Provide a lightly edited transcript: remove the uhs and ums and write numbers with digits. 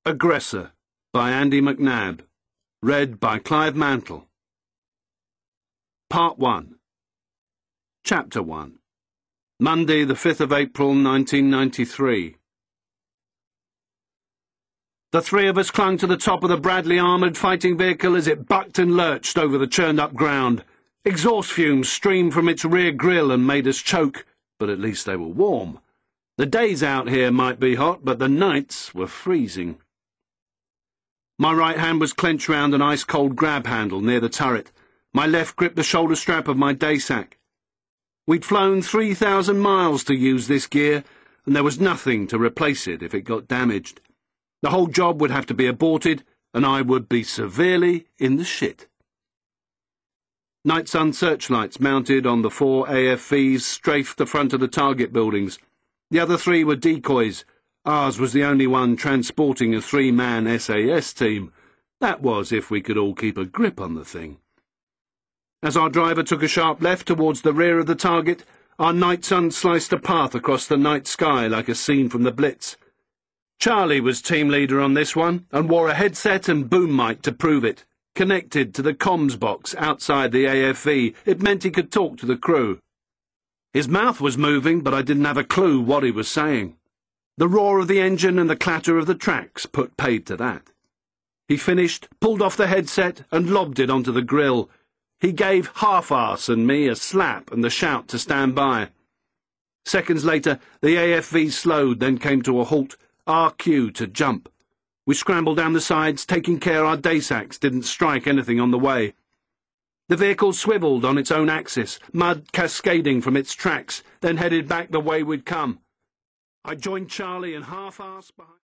Aggressor by Andy McNabb. Read by Clive Mantle. Part 1. Chapter 1. Monday, the 5th of April, 1993. The three of us clung to the top of the Bradley armoured fighting vehicle as it bucked and lurched over the churned-up ground. Exhaust fumes streamed from its rear grille and made us choke, but at least they were warm. The days out here might be hot, but the nights were freezing. My right hand was clenched round an ice-cold grab handle near the turret. My left gripped the shoulder strap of my day sack. We'd flown 3,000 miles to use this gear, and there was nothing to replace it if it got damaged. The whole job would have to be aborted, and I would be severely in the shit. Night sun searchlights mounted on the 4 AFVs strafed the front of the target buildings. The other 3 were decoys. Ours was the only one transporting a 3-man SAS team. That was if we could all keep a grip on the thing. As our driver took a sharp left towards the rear of the target, our night sun sliced a path across the night sky like a scene from the Blitz. Charlie was team leader on this one, and wore a headset and boom mic to prove it. Connected to the comms box outside the AFV, it meant he could talk to the crew. His mouth was moving, but I didn't have a clue what he was saying. The roar of the engine and the clatter of the tracks put paid to that. He finished, pulled off the headset, and lobbed it onto the grill. He gave Half-Arse and me a slap and the shout to stand by. Seconds later, the AFV slowed, then came to a halt, our cue to jump. We scrambled down the sides, taking care our day sacks didn't strike anything on the way. The vehicle swiveled on its own axis, mud cascading from its tracks, then headed back the way we'd come. I joined Charlie and Half-Arse behind.